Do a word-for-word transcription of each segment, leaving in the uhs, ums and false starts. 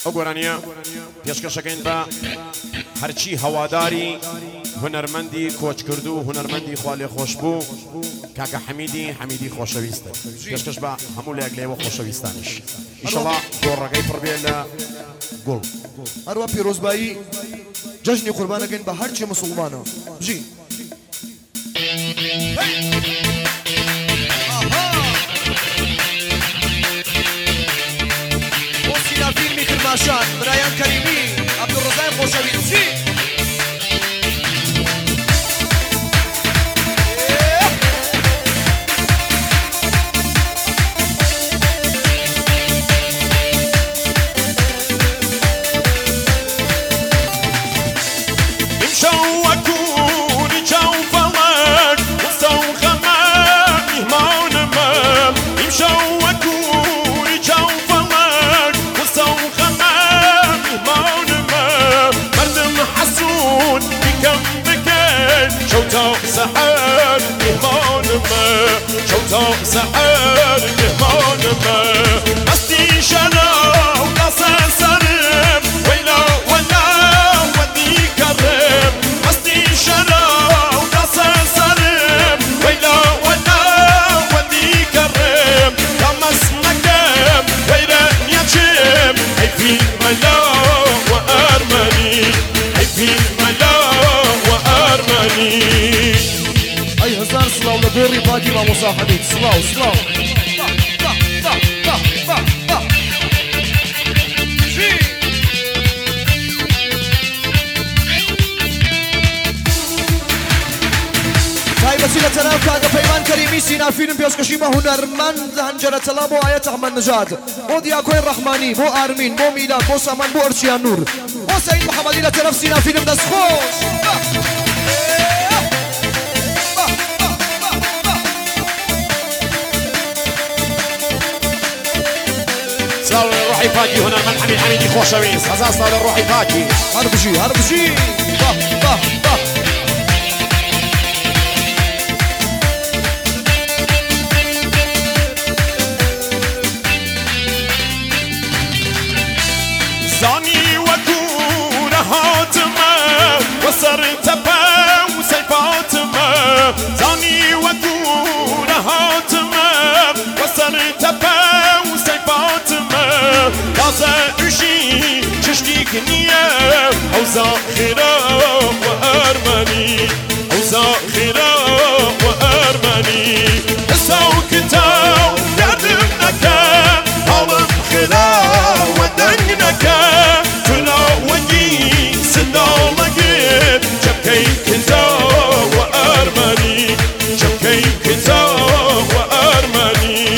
ئەگۆرانیە پێشکەشەکەین بە هەرچی هەواداری هونەرمەندی کۆچکردو و هونەرمەندی خوا لێ خۆش بوو کاکە حەمیدی حەمیدی خۆشەویستە پێشکەش بە هەموو لایەک لێوە خۆشەویستانش ئیشەڵا گۆڕەکەی پڕبێ لە گوڵ هەروە پیرۆزبایی جەژنی قوربانەکەین بە هەرچی مسڵمانە بژی بۆ سینافیلمی کرماشان برایان کەریمی عەبدوڕەزای خۆشەویستی سحر مهمان ما شوتا سحر مهمان ما مستی شنا و ناسا سرم ویلا ولا ودی کرم مستی شنا و ناسا سرم ویلا ولا ودی کرم تمس نکم غیر نیچم ایفی ملا و ارمنی ایفی ملا و ارمنی أي هزار صلاة ولا بوري باقي ما مصاحبين صلاة صلاة طيب وسيلة تلاف كاغا فيمان كريمي سينا فيلم بيسكشي ما هنرمند هنجرة تلابو آيات أحمد نجاد بو دياكوين رحماني بو آرمين بو ميلاد بو سامان بو أرشيان نور بو سيد محمدي لتلف سينا فيلم دسخوش سلام روحي فاجي هنا من حميد حميدي خوشويس هزار سلام روحي فاجي هربجي هربجي طه طه طه زاني وكور هاتما وصرت با وسيفاتما زاني وكور هاتما وصرت با لازا اشي چشتيك نية او زاخرة وارمني او زاخرة وارمني اساو كتاو يردم نكا هالم خلا ودنجنكا تلا وجي سندالجين جبكي كتاو وارمني جبكي كتاو وارمني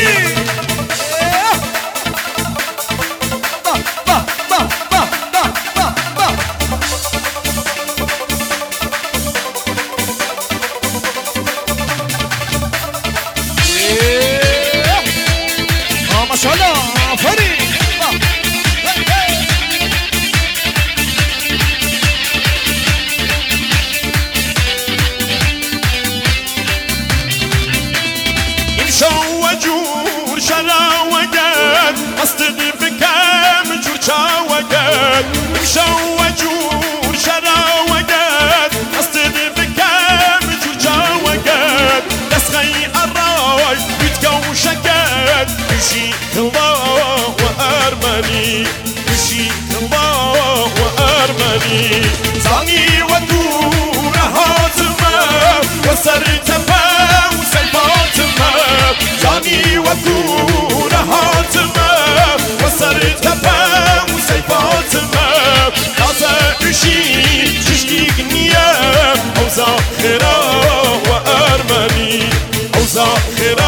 وجور شلا وقت أصدق بكام جور شا وقت مشا وجور شلا وقت أصدق بكام جور شا وقت نسخي الراي بتكو شكت يشي الله وأرمني يشي الله وأرمني زاني ودور هاتما وصرت با وسيفاتما زاني وكور هاتما وصرت با وسيفاتما لازا اشي تشتيك نية او زاخرة وارمني او زاخرة